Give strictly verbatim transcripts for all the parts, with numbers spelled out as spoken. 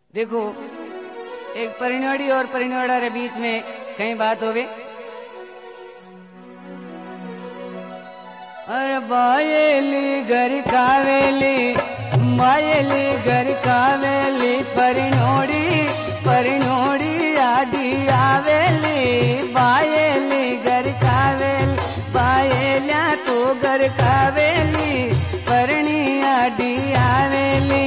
देखो, एक परिणोड़ी और परिणोड़ा के बीच में कहीं बात होवे। अरे बायली घर कावेली, बायली घर कावेली, परिणोड़ी परिणोड़ी आदि आवेली। बायली घर कावेली, बायल्या तो घर कावेली, परणी आदि आवेली।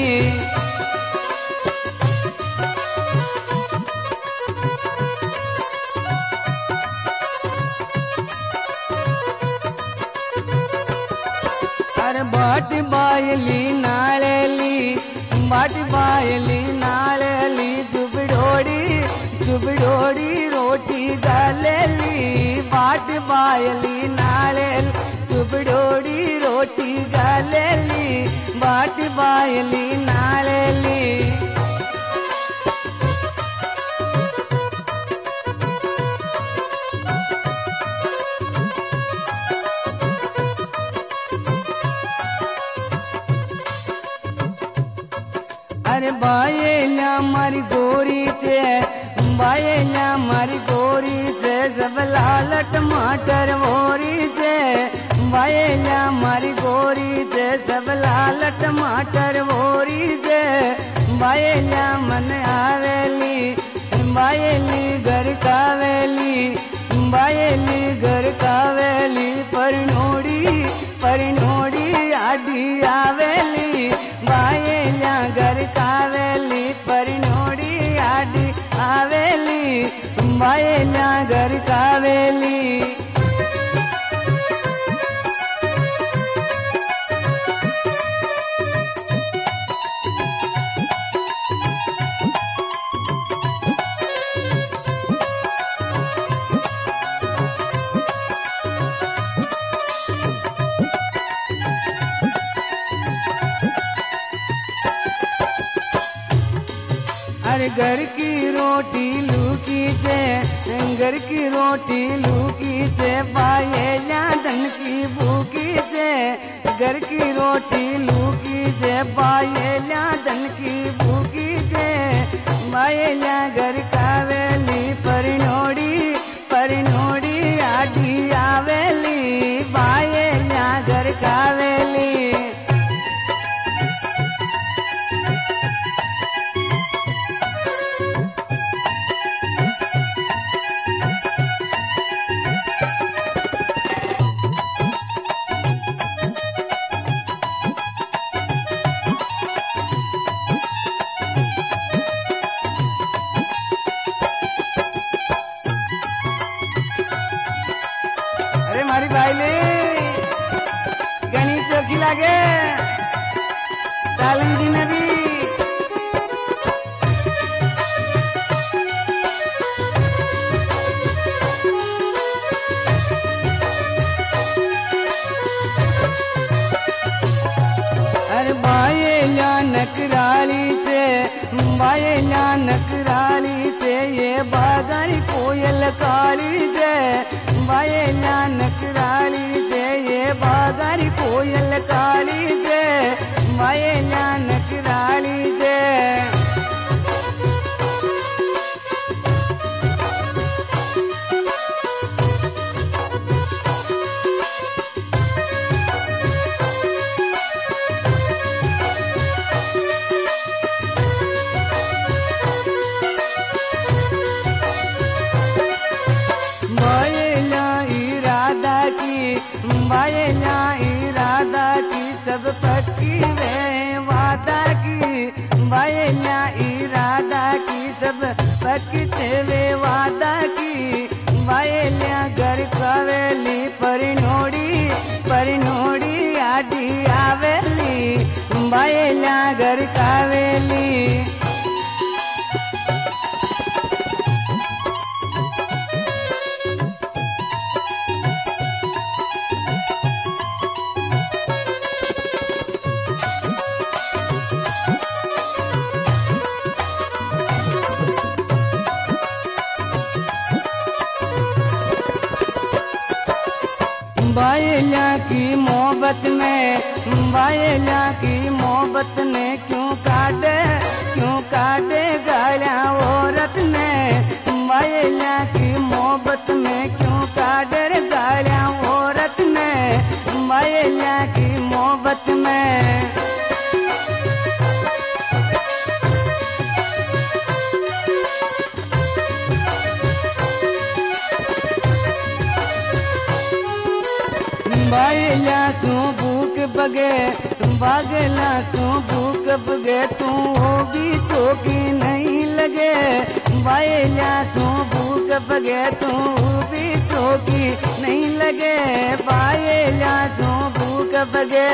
बाट बायली नाळेली, बाट बायली नाळेली, जुबडोड़ी जुबडोड़ी रोटी गालेली। बाट बायली नाळेली, जुबडोड़ी रोटी गालेली, बाट बायली नाळेली। अरे बायल्या मारी गोरी चे, बायल्या मारी गोरी चे, सब लाल टमाटर मोरी चे। बायल्या मारी गोरी चे, सब लाल टमाटर मोरी चे। बायल्या मन आवेली, बायली घर कावेली, बायली घर कावेली, परिणोड़ी परिणोड़ी आदि आवेली। बायल्या घर कावेली, परिणोड़ी आदि आवेली, बायल्या घर कावेली। अरे घर की रोटी लूकी चे, घर की रोटी लूकी चे, बायल्या धन की भूखी चे। घर की रोटी लूकी चे, बायल्या धन की भूखी चे। बायल्या घर कावेली, परिणोड़ी परिणोड़ी आदि आवेली। बायल्या घर कावेली। अरे मारी बायले गणी चौकी लागे, तालम जी में भी। अरे बायल्या नकराली चे, बायल्या नकराली चे, ये बागारी कोयल काली चे। बायल्या नकराली चे, ये बागारी कोयल काली चे। बायल्या नकराली चे। बायल्या इरादा की, सब पक्की वे वादा की। बायल्या इरादा की, सब पक्की वे वादा की। बायल्या घर कावेली, परिणोड़ी परिणोड़ी आदि आवेली। बायल्या घर कावेली। बायल्या की मोहब्बत में, बायल्या की मोहब्बत में क्यों काटे क्यों काटे सू भूख बगे बागला सू भूख बगे तू वो भी चौकी नहीं लगे बायला सू भूख बगे तू भी चौकी नहीं लगे बायला सू भूख बगे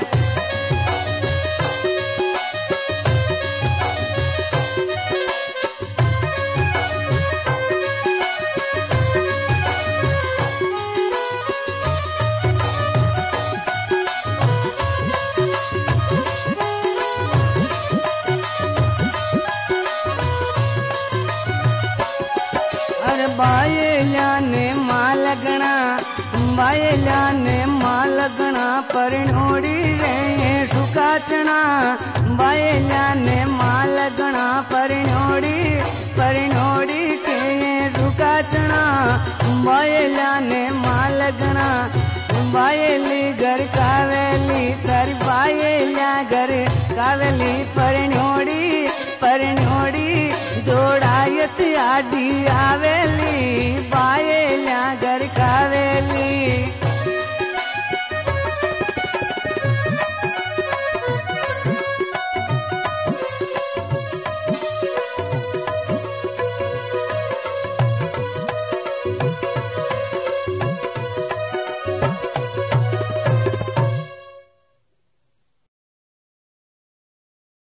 बायला ने मां लगना बायला ने मां लगना परिणोड़ी रे सुकाचना बायला ने मां लगना परिणोड़ी परिणोड़ी के सुकाचना बायला ने मां लगना बायली घर कावेली तर बायला घर कावेली परिणोड़ी परिणोड़ी जोड़ायत आडी आवेली बाये